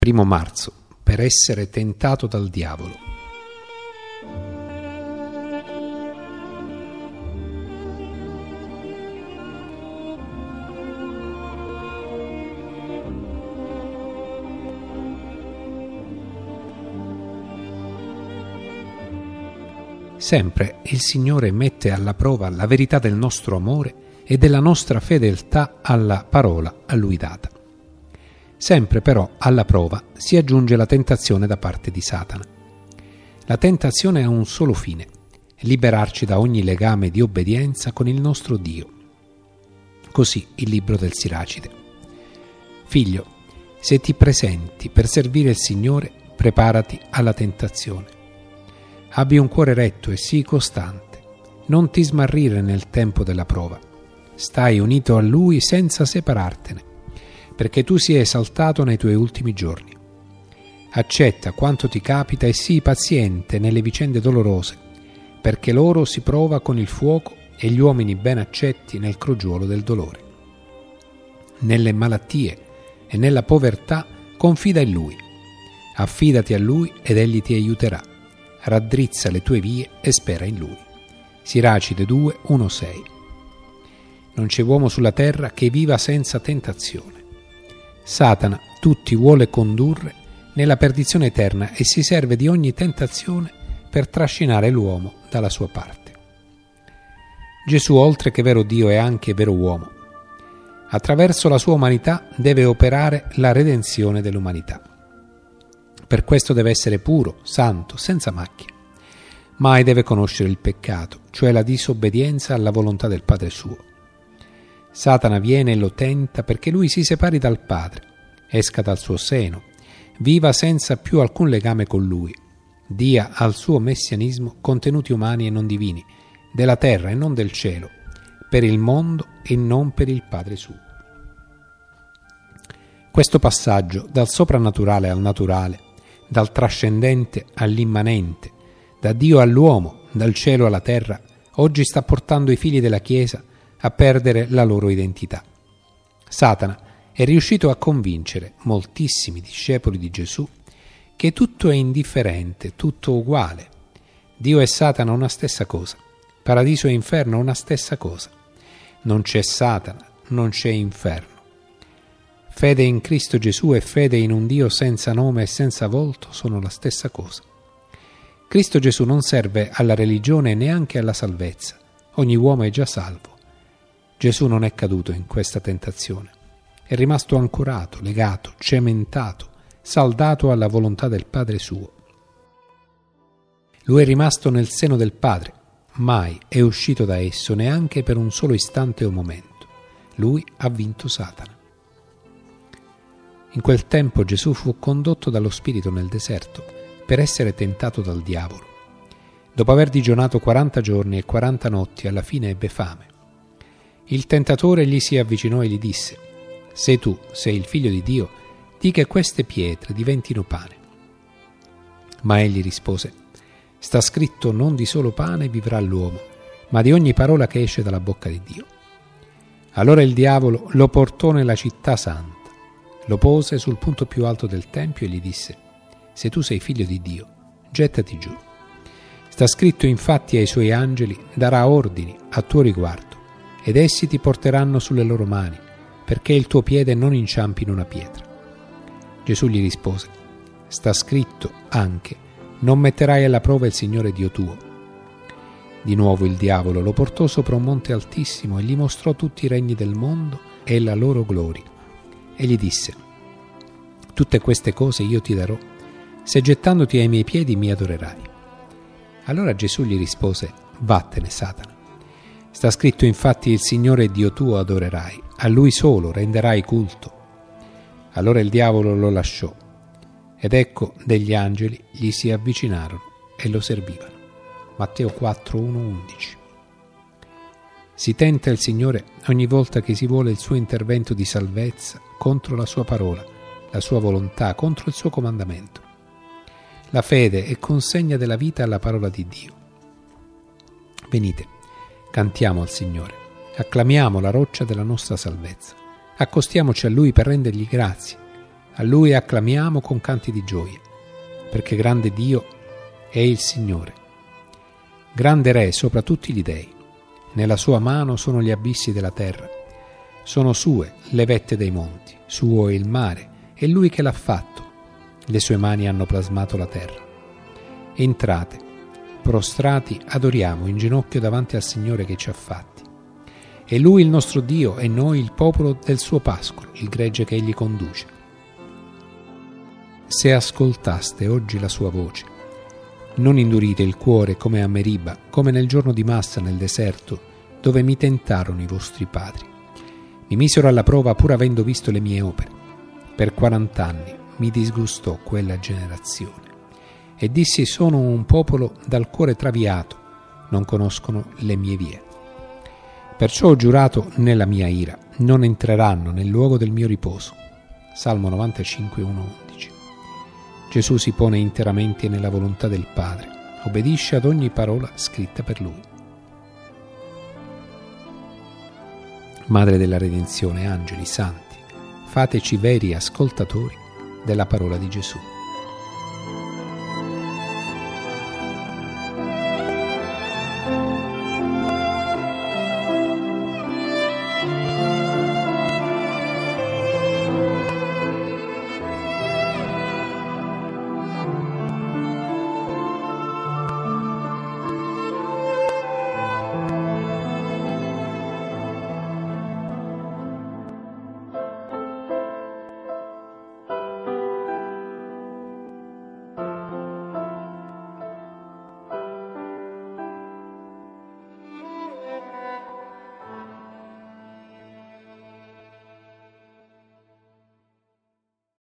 1 marzo, per essere tentato dal diavolo. Sempre il Signore mette alla prova la verità del nostro amore e della nostra fedeltà alla parola a Lui data. Sempre però alla prova si aggiunge la tentazione da parte di Satana. La tentazione ha un solo fine: liberarci da ogni legame di obbedienza con il nostro Dio. Così il libro del Siracide. Figlio, se ti presenti per servire il Signore, preparati alla tentazione. Abbi un cuore retto e sii costante. Non ti smarrire nel tempo della prova. Stai unito a Lui senza separartene, perché tu sia esaltato nei tuoi ultimi giorni. Accetta quanto ti capita e sii paziente nelle vicende dolorose, perché l'oro si prova con il fuoco e gli uomini ben accetti nel crogiuolo del dolore. Nelle malattie e nella povertà confida in Lui. Affidati a Lui ed Egli ti aiuterà. Raddrizza le tue vie e spera in Lui. Siracide 2, 1-6. Non c'è uomo sulla terra che viva senza tentazione. Satana tutti vuole condurre nella perdizione eterna e si serve di ogni tentazione per trascinare l'uomo dalla sua parte. Gesù, oltre che vero Dio, è anche vero uomo. Attraverso la sua umanità deve operare la redenzione dell'umanità. Per questo deve essere puro, santo, senza macchia. Mai deve conoscere il peccato, cioè la disobbedienza alla volontà del Padre suo. Satana viene e lo tenta perché lui si separi dal Padre, esca dal suo seno, viva senza più alcun legame con lui, dia al suo messianismo contenuti umani e non divini, della terra e non del cielo, per il mondo e non per il Padre suo. Questo passaggio dal soprannaturale al naturale, dal trascendente all'immanente, da Dio all'uomo, dal cielo alla terra, oggi sta portando i figli della Chiesa a perdere la loro identità. Satana è riuscito a convincere moltissimi discepoli di Gesù che tutto è indifferente, tutto uguale. Dio e Satana una stessa cosa, paradiso e inferno una stessa cosa. Non c'è Satana, non c'è inferno. Fede in Cristo Gesù e fede in un Dio senza nome e senza volto sono la stessa cosa. Cristo Gesù non serve alla religione e neanche alla salvezza. Ogni uomo è già salvo. Gesù non è caduto in questa tentazione. È rimasto ancorato, legato, cementato, saldato alla volontà del Padre suo. Lui è rimasto nel seno del Padre, mai è uscito da esso neanche per un solo istante o momento. Lui ha vinto Satana. In quel tempo Gesù fu condotto dallo Spirito nel deserto per essere tentato dal diavolo. Dopo aver digiunato 40 giorni e 40 notti, alla fine ebbe fame. Il tentatore gli si avvicinò e gli disse: «Se tu sei il figlio di Dio, di che queste pietre diventino pane». Ma egli rispose: «Sta scritto, non di solo pane vivrà l'uomo, ma di ogni parola che esce dalla bocca di Dio». Allora il diavolo lo portò nella città santa, lo pose sul punto più alto del tempio e gli disse: «Se tu sei figlio di Dio, gettati giù. Sta scritto infatti ai suoi angeli darà ordini a tuo riguardo, ed essi ti porteranno sulle loro mani, perché il tuo piede non inciampi in una pietra». Gesù gli rispose: «Sta scritto anche, non metterai alla prova il Signore Dio tuo». Di nuovo il diavolo lo portò sopra un monte altissimo e gli mostrò tutti i regni del mondo e la loro gloria. E gli disse: «Tutte queste cose io ti darò, se gettandoti ai miei piedi mi adorerai». Allora Gesù gli rispose: «Vattene, Satana. Sta scritto infatti, il Signore Dio tuo adorerai, a Lui solo renderai culto». Allora il diavolo lo lasciò, ed ecco degli angeli gli si avvicinarono e lo servivano. Matteo 4, 1-11. Si tenta il Signore ogni volta che si vuole il suo intervento di salvezza contro la sua parola, la sua volontà, contro il suo comandamento. La fede è consegna della vita alla parola di Dio. Venite, cantiamo al Signore, acclamiamo la roccia della nostra salvezza, accostiamoci a Lui per rendergli grazie, A Lui acclamiamo con canti di gioia, perché grande Dio è il Signore. Grande Re sopra tutti gli dei. Nella sua mano sono gli abissi della terra. Sono sue le vette dei monti, suo è il mare, è Lui che l'ha fatto. Le sue mani hanno plasmato la terra. Entrate, prostrati, adoriamo in ginocchio davanti al Signore che ci ha fatti. È Lui il nostro Dio e noi il popolo del suo pascolo, il gregge che Egli conduce. Se ascoltaste oggi la sua voce, non indurite il cuore come a Meriba, come nel giorno di Massa nel deserto, dove mi tentarono i vostri padri. Mi misero alla prova pur avendo visto le mie opere. Per 40 anni mi disgustò quella generazione. E dissi: sono un popolo dal cuore traviato, non conoscono le mie vie. Perciò ho giurato nella mia ira, non entreranno nel luogo del mio riposo. Salmo 95, 1-11. Gesù si pone interamente nella volontà del Padre, obbedisce ad ogni parola scritta per Lui. Madre della redenzione, angeli, santi, fateci veri ascoltatori della parola di Gesù.